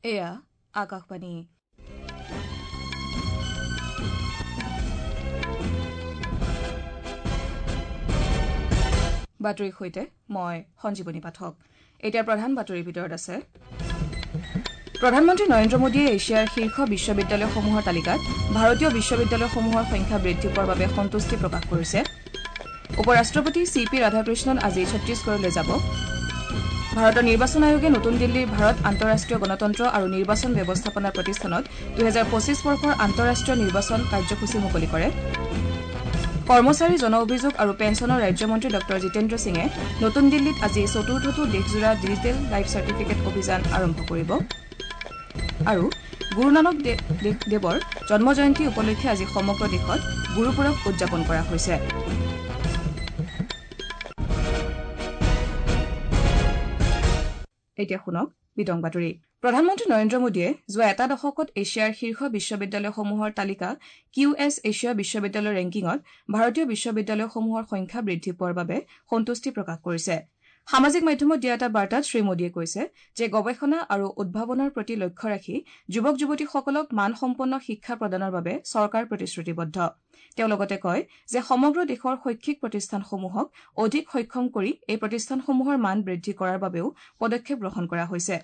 এয়া আকাশবাণী বাতৰিৰ সৈতে মই সঞ্জীৱনী পাঠক এতিয়া প্ৰধান বাতৰিৰ ভিতৰত আছে প্ৰধানমন্ত্ৰী নৰেন্দ্ৰ মোদীয়ে এছিয়াৰ শীৰ্ষ বিশ্ববিদ্যালয়সমূহৰ তালিকাত ভাৰতীয় বিশ্ববিদ্যালয়সমূহৰ সংখ্যা বৃদ্ধি পোৱাৰ বাবে সন্তুষ্টি প্ৰকাশ কৰিছে উপৰাষ্ট্ৰপতি চি.পি. ৰাধাকৃষ্ণন আজি ছত্তীশগড়লৈ যাব ভাৰতৰ নিৰ্বাচন আয়োগে নতুন দিল্লীৰ ভাৰত আন্তঃৰাষ্ট্ৰীয় গণতন্ত্ৰ আৰু নিৰ্বাচন ব্যৱস্থাপনা প্ৰতিষ্ঠানত 2025 বৰ্ষৰ আন্তঃৰাষ্ট্ৰীয় নিৰ্বাচন কাৰ্যসূচী মুকলি কৰে কৰ্মচাৰী জন অভিযোগ আৰু পেঞ্চনৰ ৰাজ্যমন্ত্ৰী ড জিতেন্দ্ৰ সিঙে নতুন দিল্লীত আজি চতুৰ্থটো দেশজোৰা ডিজিটেল লাইফ চাৰ্টিফিকেট অভিযান আৰম্ভ কৰিব আৰু গুৰু নানক দেৱৰ জন্মজয়ন্তী উপলক্ষে আজি সমগ্ৰ দেশত গুৰুপুৰব উদযাপন কৰা হৈছে এতিয়া শুনক বিতং বাতৰি প্ৰধানমন্ত্ৰী নৰেন্দ্ৰ মোদীয়ে যোৱা এটা দশকত এছিয়াৰ শীৰ্ষ বিশ্ববিদ্যালয়সমূহৰ তালিকা QS এছিয়া বিশ্ববিদ্যালয় ৰেংকিঙত ভাৰতীয় বিশ্ববিদ্যালয়সমূহৰ সংখ্যা বৃদ্ধি পোৱাৰ বাবে সন্তুষ্টি প্ৰকাশ কৰিছে সামাজিক মাধ্যমত দিয়া এটা বাৰ্তাত শ্ৰীমোদীয়ে কৈছে যে গৱেষণা আৰু উদ্ভাৱনৰ প্ৰতি লক্ষ্য ৰাখি যুৱক যুৱতীসকলক মানসম্পন্ন শিক্ষা প্ৰদানৰ বাবে চৰকাৰ প্ৰতিশ্ৰুতিবদ্ধ তেওঁ লগতে কয় যে সমগ্ৰ দেশৰ শৈক্ষিক প্ৰতিষ্ঠানসমূহক অধিক সক্ষম কৰি এই প্ৰতিষ্ঠানসমূহৰ মান বৃদ্ধি কৰাৰ বাবেও পদক্ষেপ গ্ৰহণ কৰা হৈছে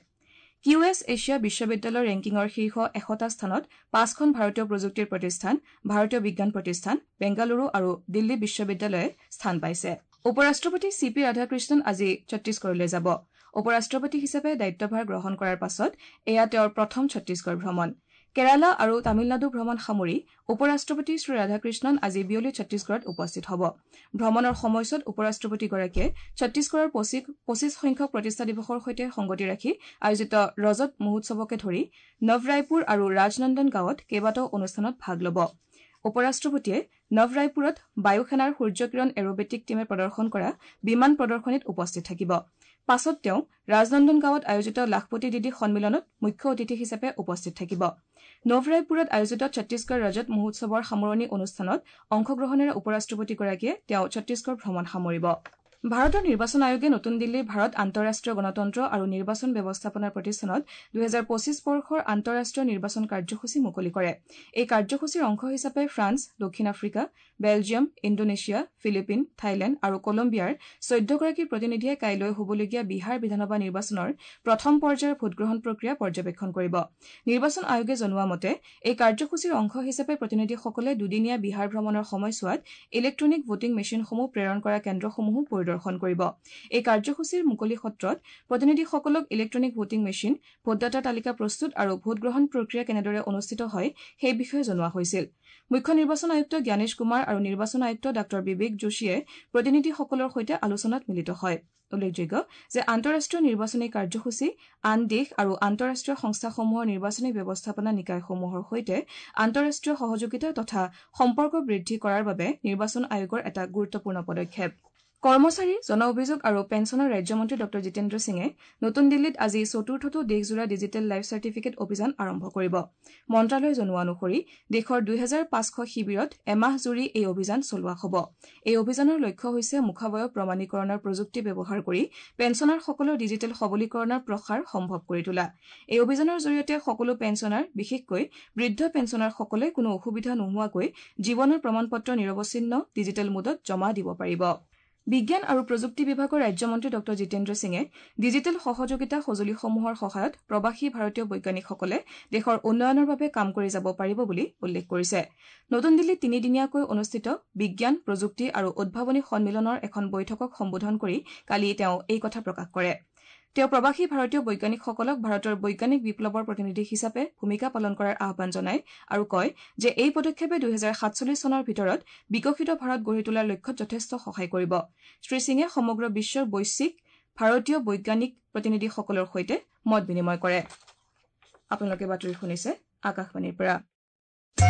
QS এছিয়া বিশ্ববিদ্যালয় ৰেংকিঙৰ শীৰ্ষ 100টা স্থানত 5খন ভাৰতীয় প্ৰযুক্তিৰ প্ৰতিষ্ঠান ভাৰতীয় বিজ্ঞান প্ৰতিষ্ঠান বেংগালুৰু আৰু দিল্লী বিশ্ববিদ্যালয়ে স্থান পাইছে উপৰাষ্ট্ৰপতি চি.পি. ৰাধাকৃষ্ণন আজি ছত্তীশগড়লৈ যাব উপৰাষ্ট্ৰপতি হিচাপে দায়িত্বভাৰ গ্ৰহণ কৰাৰ পাছত এয়া তেওঁৰ প্ৰথম ছত্তীশগড় ভ্ৰমণ কেৰালা আৰু তামিলনাডু ভ্ৰমণ সামৰি উপৰাষ্ট্ৰপতি শ্ৰী ৰাধাকৃষ্ণন আজি বিয়লি ছত্তীশগড়ত উপস্থিত হ'ব ভ্ৰমণৰ সময়ছোৱাত উপৰাষ্ট্ৰপতিগৰাকীয়ে ছত্তীশগড়ৰ 25 সংখ্যক প্ৰতিষ্ঠা দিৱসৰ সৈতে সংগতি ৰাখি আয়োজিত ৰজত মহোৎসৱকে ধৰি নৱৰায়পুৰ আৰু ৰাজনন্দন গাঁৱত কেইবাটাও অনুষ্ঠানত ভাগ ল'ব উপৰাষ্ট্ৰপতিয়ে নৱৰায়পুৰত বায়ু সেনাৰ সূৰ্যকিৰণ এৰোবেটিক টীমে প্ৰদৰ্শন কৰা বিমান প্ৰদৰ্শনীত উপস্থিত থাকিব পাছত তেওঁ ৰাজনন্দন গাঁৱত আয়োজিত লাখপতি দিদি সন্মিলনত মুখ্য অতিথি হিচাপে উপস্থিত থাকিব নৱৰায়পুৰত আয়োজিত ছত্তীশগড় ৰজত মহোৎসৱৰ সামৰণি অনুষ্ঠানত অংশগ্ৰহণেৰে উপৰাষ্ট্ৰপতিগৰাকীয়ে তেওঁ ছত্তীশগড় ভ্ৰমণ সামৰিব ভাৰতৰ নিৰ্বাচন আয়োগে নতুন দিল্লীৰ ভাৰত আন্তঃৰাষ্ট্ৰীয় গণতন্ত্ৰ আৰু নিৰ্বাচন ব্যৱস্থাপনা প্ৰতিষ্ঠানত 2025 বৰ্ষৰ আন্তঃৰাষ্ট্ৰীয় নিৰ্বাচন কাৰ্যসূচী মুকলি কৰে এই কাৰ্যসূচীৰ অংশ হিচাপে ফ্ৰান্স দক্ষিণ Africa Belgium Indonesia Philippine Thailand আৰু কলম্বিয়াৰ 14গৰাকী প্ৰতিনিধিয়ে কাইলৈ হ'বলগীয়া বিহাৰ বিধানসভা নিৰ্বাচনৰ প্ৰথম পৰ্যায়ৰ ভোটগ্ৰহণ প্ৰক্ৰিয়া পৰ্যবেক্ষণ কৰিব নিৰ্বাচন আয়োগে জনোৱা মতে এই কাৰ্যসূচীৰ অংশ হিচাপে প্ৰতিনিধিসকলে দুদিনীয়া বিহাৰ ভ্ৰমণৰ সময়ছোৱাত ইলেক্ট্ৰনিক ভোটিং মেচিনসমূহ প্ৰেৰণ কৰা কেন্দ্ৰসমূহ পৰিদৰ্শন কৰিব এই কাৰ্যসূচীৰ মুকলি সত্ৰত প্ৰতিনিধিসকলক ইলেক্ট্ৰনিক ভোটিং মেচিন ভোটদাতা তালিকা প্ৰস্তুত আৰু ভোটগ্ৰহণ প্ৰক্ৰিয়া কেনেদৰে অনুষ্ঠিত হয় সেই বিষয়ে জনোৱা হৈছিল মুখ্য নিৰ্বাচন আয়ুক্ত জ্ঞানেশ কুমাৰ আৰু নিৰ্বাচন আয়ুক্ত ডাঃ বিবেক যোশীয়ে প্ৰতিনিধিসকলৰ সৈতে আলোচনাত মিলিত হয় উল্লেখযোগ্য যে আন্তঃৰাষ্ট্ৰীয় নিৰ্বাচনী কাৰ্যসূচী আন দেশ আৰু আন্তঃৰাষ্ট্ৰীয় সংস্থাসমূহৰ নিৰ্বাচনী ব্যৱস্থাপনা নিকায়সমূহৰ সৈতে আন্তঃৰাষ্ট্ৰীয় সহযোগিতা তথা সম্পৰ্ক বৃদ্ধি কৰাৰ বাবে নিৰ্বাচন আয়োগৰ এটা গুৰুত্বপূৰ্ণ পদক্ষেপ কৰ্মচাৰী জন অভিযোগ আৰু পেঞ্চনৰ ৰাজ্যমন্ত্ৰী ড জিতেন্দ্ৰ সিঙে নতুন দিল্লীত আজি চতুৰ্থটো দেশজোৰা ডিজিটেল লাইফ চাৰ্টিফিকেট অভিযান আৰম্ভ কৰিব মন্ত্ৰালয়ে জনোৱা অনুসৰি দেশৰ 2500 শিবিৰত এমাহ জুৰি এই অভিযান চলোৱা হ'ব এই অভিযানৰ লক্ষ্য হৈছে মুখাৱয়ব প্ৰমাণীকৰণৰ প্ৰযুক্তি ব্যৱহাৰ কৰি পেঞ্চনাৰসকলৰ ডিজিটেল সবলীকৰণৰ প্ৰসাৰ সম্ভৱ কৰি তোলা এই অভিযানৰ জৰিয়তে সকলো পেঞ্চনাৰ বিশেষকৈ বৃদ্ধ পেঞ্চনাৰসকলে কোনো অসুবিধা নোহোৱাকৈ জীৱনৰ প্ৰমাণপত্ৰ নিৰৱচ্ছিন্ন ডিজিটেল মোডত জমা দিব পাৰিব বিজ্ঞান আৰু প্ৰযুক্তি বিভাগৰ ৰাজ্যমন্ত্ৰী ড জিতেন্দ্ৰ সিঙে ডিজিটেল সহযোগিতা সঁজুলিসমূহৰ সহায়ত প্ৰৱাসী ভাৰতীয় বৈজ্ঞানিকসকলে দেশৰ উন্নয়নৰ বাবে কাম কৰি যাব পাৰিব বুলি উল্লেখ কৰিছে নতুন দিল্লীত তিনিদিনীয়াকৈ অনুষ্ঠিত বিজ্ঞান প্ৰযুক্তি আৰু উদ্ভাৱনী সন্মিলনৰ এখন বৈঠকক সম্বোধন কৰি কালি তেওঁ এই কথা প্ৰকাশ কৰে তেওঁ প্ৰৱাসী ভাৰতীয় বৈজ্ঞানিকসকলক ভাৰতৰ বৈজ্ঞানিক বিপ্লৱৰ প্ৰতিনিধি হিচাপে ভূমিকা পালন কৰাৰ আহ্বান জনায় আৰু কয় যে এই পদক্ষেপে 2047 চনৰ ভিতৰত বিকশিত ভাৰত গঢ়ি তোলাৰ লক্ষ্যত যথেষ্ট সহায় কৰিব শ্ৰীসিঙে সমগ্ৰ বিশ্বৰ বৈশ্বিক ভাৰতীয় বৈজ্ঞানিক প্ৰতিনিধিসকলৰ সৈতে মত বিনিময় কৰে আপোনালোকে বাতৰি শুনিছে আকাশবাণীৰ পৰা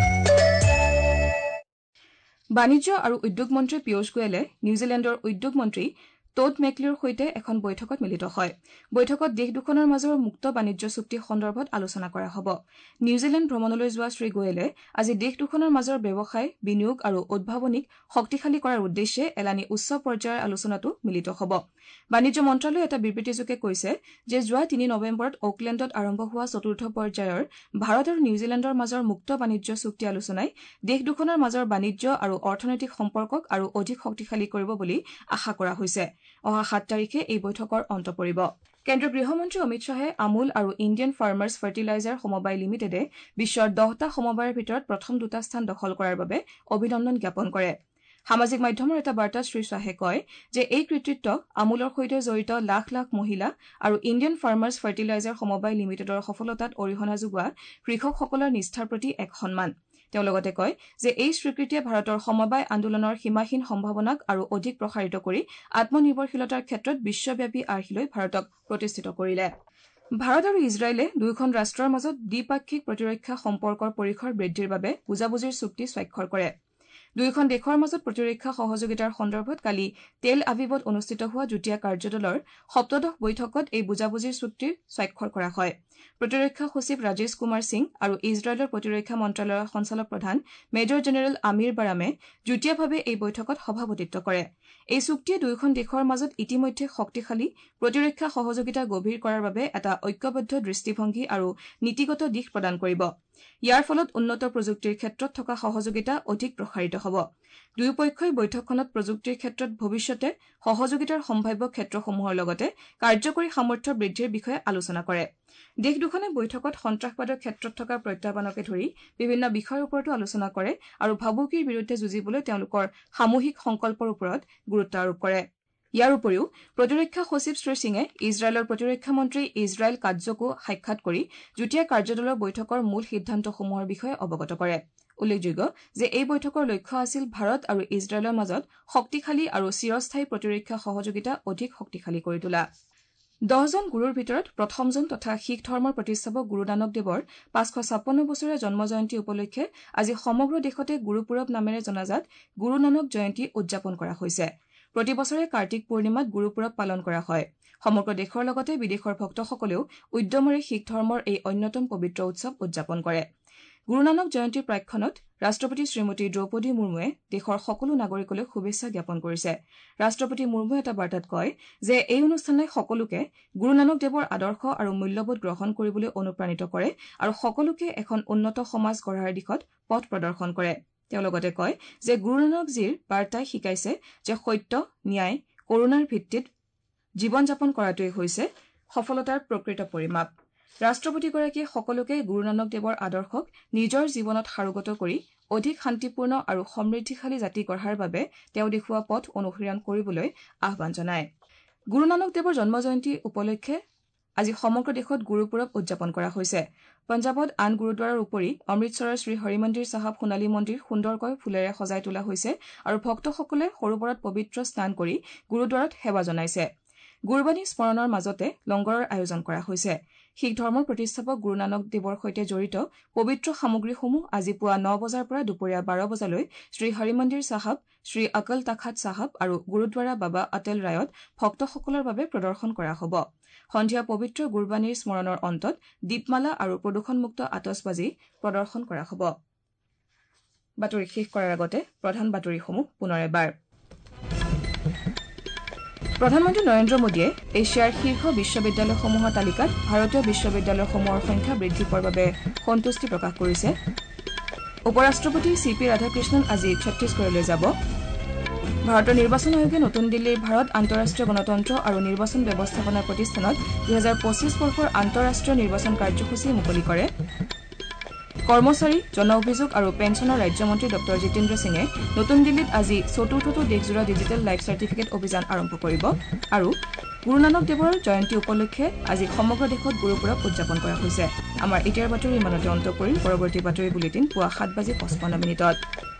বাণিজ্য আৰু উদ্যোগ মন্ত্ৰী পীয়ুষ গোয়েলে নিউজিলেণ্ডৰ উদ্যোগ মন্ত্ৰী টোড মেকলিৰ সৈতে এখন বৈঠকত মিলিত হয় বৈঠকত দেশ দুখনৰ মাজৰ মুক্ত বাণিজ্য চুক্তি সন্দৰ্ভত আলোচনা কৰা হ'ব নিউজিলেণ্ড ভ্ৰমণলৈ যোৱা শ্ৰী গোয়েলে আজি দেশ দুখনৰ মাজৰ ব্যৱসায় বিনিয়োগ আৰু উদ্ভাৱনীক শক্তিশালী কৰাৰ উদ্দেশ্যে এলানি উচ্চ পৰ্যায়ৰ আলোচনাতো মিলিত হ'ব বাণিজ্য মন্ত্ৰালয়ে এটা বিবৃতিযোগে কৈছে যে যোৱা ৩ নৱেম্বৰত অকলেণ্ডত আৰম্ভ হোৱা চতুৰ্থ পৰ্যায়ৰ ভাৰত আৰু নিউজিলেণ্ডৰ মাজৰ মুক্ত বাণিজ্য চুক্তি আলোচনাই দেশ দুখনৰ মাজৰ বাণিজ্য আৰু অৰ্থনৈতিক সম্পৰ্কক আৰু অধিক শক্তিশালী কৰিব বুলি আশা কৰা হৈছে অহা ৭ তাৰিখে এই বৈঠকৰ অন্ত পৰিব কেন্দ্ৰীয় গৃহমন্ত্ৰী অমিত শ্বাহে আমুল আৰু ইণ্ডিয়ান ফাৰ্মাৰ্ছ ফাৰ্টিলাইজাৰ সমবায় লিমিটেডে বিশ্বৰ 10টা সমবায়ৰ ভিতৰত প্ৰথম 2টা স্থান দখল কৰাৰ বাবে অভিনন্দন জ্ঞাপন কৰে সামাজিক মাধ্যমৰ এটা বাৰ্তাত শ্ৰী শ্বাহে কয় যে এই কৃতিত্ব আমুলৰ সৈতে জড়িত লাখ লাখ মহিলা আৰু ইণ্ডিয়ান ফাৰ্মাৰ্ছ ফাৰ্টিলাইজাৰ সমবায় লিমিটেডৰ সফলতাত অৰিহণা যোগোৱা কৃষকসকলৰ নিষ্ঠাৰ প্ৰতি এক সন্মান তেওঁ লগতে কয় যে এই স্বীকৃতিয়ে ভাৰতৰ সমবায় আন্দোলনৰ সীমাহীন সম্ভাৱনাক আৰু অধিক প্ৰসাৰিত কৰি আত্মনিৰ্ভৰশীলতাৰ ক্ষেত্ৰত বিশ্বব্যাপী আৰ্হিলৈ ভাৰতক প্ৰতিষ্ঠিত কৰিলে ভাৰত আৰু ইজৰাইলে দুয়োখন ৰাষ্ট্ৰৰ মাজত দ্বিপাক্ষিক প্ৰতিৰক্ষা সম্পৰ্কৰ পৰিসৰ বৃদ্ধিৰ বাবে বুজাবুজিৰ চুক্তি স্বাক্ষৰ কৰে দুয়োখন দেশৰ মাজত প্ৰতিৰক্ষা সহযোগিতাৰ সন্দৰ্ভত কালি তেল আভিভত অনুষ্ঠিত হোৱা যুটীয়া কাৰ্যদলৰ ৭ম বৈঠকত এই বুজাবুজিৰ চুক্তি স্বাক্ষৰ কৰা হয় প্ৰতিৰক্ষা সচিব ৰাজেশ কুমাৰ সিং আৰু ইজৰাইলৰ প্ৰতিৰক্ষা মন্ত্ৰালয়ৰ সঞ্চালক প্ৰধান মেজৰ জেনেৰেল আমিৰ বাৰামে যুটীয়াভাৱে এই বৈঠকত সভাপতিত্ব কৰে এই চুক্তিয়ে দুয়োখন দেশৰ মাজত ইতিমধ্যে শক্তিশালী প্ৰতিৰক্ষা সহযোগিতা গভীৰ কৰাৰ বাবে এটা ঐক্যবদ্ধ দৃষ্টিভংগী আৰু নীতিগত দিশ প্ৰদান কৰিব ইয়াৰ ফলত উন্নত প্ৰযুক্তিৰ ক্ষেত্ৰত থকা সহযোগিতা অধিক প্ৰসাৰিত হ'ব দুয়োপক্ষই বৈঠকখনত প্ৰযুক্তিৰ ক্ষেত্ৰত ভৱিষ্যতে সহযোগিতাৰ সম্ভাৱ্য ক্ষেত্ৰসমূহৰ লগতে কাৰ্যকৰী সামৰ্থ্য বৃদ্ধিৰ বিষয়ে আলোচনা কৰে দেশ দুখনে বৈঠকত সন্ত্ৰাসবাদৰ ক্ষেত্ৰত থকা প্ৰত্যাহ্বানকে ধৰি বিভিন্ন বিষয়ৰ ওপৰতো আলোচনা কৰে আৰু ভাবুকিৰ বিৰুদ্ধে যুঁজিবলৈ তেওঁলোকৰ সামূহিক সংকল্পৰ ওপৰত গুৰুত্ব আৰোপ কৰে ইয়াৰ উপৰিও প্ৰতিৰক্ষা সচিব শ্ৰী সিঙে ইজৰাইলৰ প্ৰতিৰক্ষা মন্ত্ৰী ইজৰাইল কাটজকো সাক্ষাৎ কৰি যুটীয়া কাৰ্যদলৰ বৈঠকৰ মূল সিদ্ধান্তসমূহৰ বিষয়ে অৱগত কৰে উল্লেখযোগ্য যে এই বৈঠকৰ লক্ষ্য আছিল ভাৰত আৰু ইজৰাইলৰ মাজত শক্তিশালী আৰু চিৰস্থায়ী প্ৰতিৰক্ষা সহযোগিতা অধিক শক্তিশালী কৰি তোলা 10জন গুৰুৰ ভিতৰত প্ৰথমজন তথা শিখ ধৰ্মৰ প্ৰতিষ্ঠাপক গুৰু নানক দেৱৰ 556 বছৰীয়া জন্ম জয়ন্তী উপলক্ষে আজি সমগ্ৰ দেশতে গুৰুপুৰব নামেৰে জনাজাত গুৰু নানক জয়ন্তী উদযাপন কৰা হৈছে প্ৰতি বছৰে কাৰ্তিক পূৰ্ণিমাত গুৰুপুৰব পালন কৰা হয় সমগ্ৰ দেশৰ লগতে বিদেশৰ ভক্তসকলেও উদ্যমেৰে শিখ ধৰ্মৰ এই অন্যতম পবিত্ৰ উৎসৱ উদযাপন কৰে গুৰু নানক জয়ন্তীৰ প্ৰাক্ষণত ৰাষ্ট্ৰপতি শ্ৰীমতী দ্ৰৌপদী মুৰ্মুৱে দেশৰ সকলো নাগৰিকলৈ শুভেচ্ছা জ্ঞাপন কৰিছে ৰাষ্ট্ৰপতি মুৰ্মুৱে এটা বাৰ্তাত কয় যে এই অনুষ্ঠানে সকলোকে গুৰু নানক দেৱৰ আদৰ্শ আৰু মূল্যবোধ গ্ৰহণ কৰিবলৈ অনুপ্ৰাণিত কৰে আৰু সকলোকে এখন উন্নত সমাজ গঢ়াৰ দিশত পথ প্ৰদৰ্শন কৰে তেওঁ লগতে কয় যে গুৰু নানক জীৰ বাৰ্তাই শিকাইছে যে সত্য ন্যায় কৰুণাৰ ভিত্তিত জীৱন যাপন কৰাটোৱেই হৈছে সফলতাৰ প্ৰকৃত পৰিমাপ ৰাষ্ট্ৰপতিগৰাকীয়ে সকলোকে গুৰু নানক দেৱৰ আদৰ্শক নিজৰ জীৱনত সাৰোগত কৰি অধিক শান্তিপূৰ্ণ আৰু সমৃদ্ধিশালী জাতি গঢ়াৰ বাবে তেওঁ দেখুওৱা পথ অনুসৰণ কৰিবলৈ আহ্বান জনায় গুৰু নানক দেৱৰ জন্ম জয়ন্তী উপলক্ষে আজি সমগ্ৰ দেশত গুৰুপুৰব উদযাপন কৰা হৈছে পঞ্জাৱত আন গুৰুদ্বাৰৰ উপৰি অমৃতসৰৰ শ্ৰী হৰিমন্দিৰ চাহাব সোণালী মন্দিৰ সুন্দৰকৈ ফুলেৰে সজাই তোলা হৈছে আৰু ভক্তসকলে সৰোবৰত পবিত্ৰ স্নান কৰি গুৰুদ্বাৰত সেৱা জনাইছে গুৰবানী স্মৰণৰ মাজতে লংগৰৰ আয়োজন কৰা হৈছে শিখ ধৰ্মৰ প্ৰতিষ্ঠাপক গুৰু নানক দেৱৰ সৈতে জড়িত পবিত্ৰ সামগ্ৰীসমূহ আজি পুৱা 9 বজাৰ পৰা দুপৰীয়া 12 বজালৈ শ্ৰী হৰিমন্দিৰ চাহাব শ্ৰী অকল তাখাত চাহাব আৰু গুৰুদ্বাৰা বাবা অটেল ৰায়ত ভক্তসকলৰ বাবে প্ৰদৰ্শন কৰা হ'ব সন্ধিয়া পবিত্ৰ গুৰবানীৰ স্মৰণৰ অন্তত দীপমালা আৰু প্ৰদূষণমুক্ত আতচবাজি প্ৰদৰ্শন কৰা হ'ব বাতৰি শেষ কৰাৰ আগতে প্ৰধান বাতৰিসমূহ পুনৰ এবাৰ প্ৰধানমন্ত্ৰী নৰেন্দ্ৰ মোদীয়ে এছিয়াৰ শীৰ্ষ বিশ্ববিদ্যালয়সমূহৰ তালিকাত ভাৰতীয় বিশ্ববিদ্যালয়সমূহৰ সংখ্যা বৃদ্ধি পোৱাৰ বাবে সন্তুষ্টি প্ৰকাশ কৰিছে উপৰাষ্ট্ৰপতি CP ৰাধাকৃষ্ণন আজি ছত্তীশগড়লৈ যাব ভাৰতৰ নিৰ্বাচন আয়োগে নতুন দিল্লীৰ ভাৰত আন্তঃৰাষ্ট্ৰীয় গণতন্ত্ৰ আৰু নিৰ্বাচন ব্যৱস্থাপনা প্ৰতিষ্ঠানত 2025 বৰ্ষৰ আন্তঃৰাষ্ট্ৰীয় নিৰ্বাচন কাৰ্যসূচী মুকলি কৰে কৰ্মচাৰী জন অভিযোগ আৰু পেঞ্চনৰ ৰাজ্যমন্ত্ৰী ডক্টৰ জিতেন্দ্ৰ সিঙে নতুন দিল্লীত আজি চতুৰ্থটো দেশজোৰা ডিজিটেল লাইফ চাৰ্টিফিকেট অভিযান আৰম্ভ কৰিব আৰু গুৰু নানক দেৱৰ জয়ন্তী উপলক্ষে আজি সমগ্ৰ দেশত গুৰুপুৰব উদযাপন কৰা হৈছে আমাৰ এতিয়াৰ বাতৰি ইমানতে অন্ত পৰিল পৰৱৰ্তী বাতৰি বুলেটিন পুৱা 7:55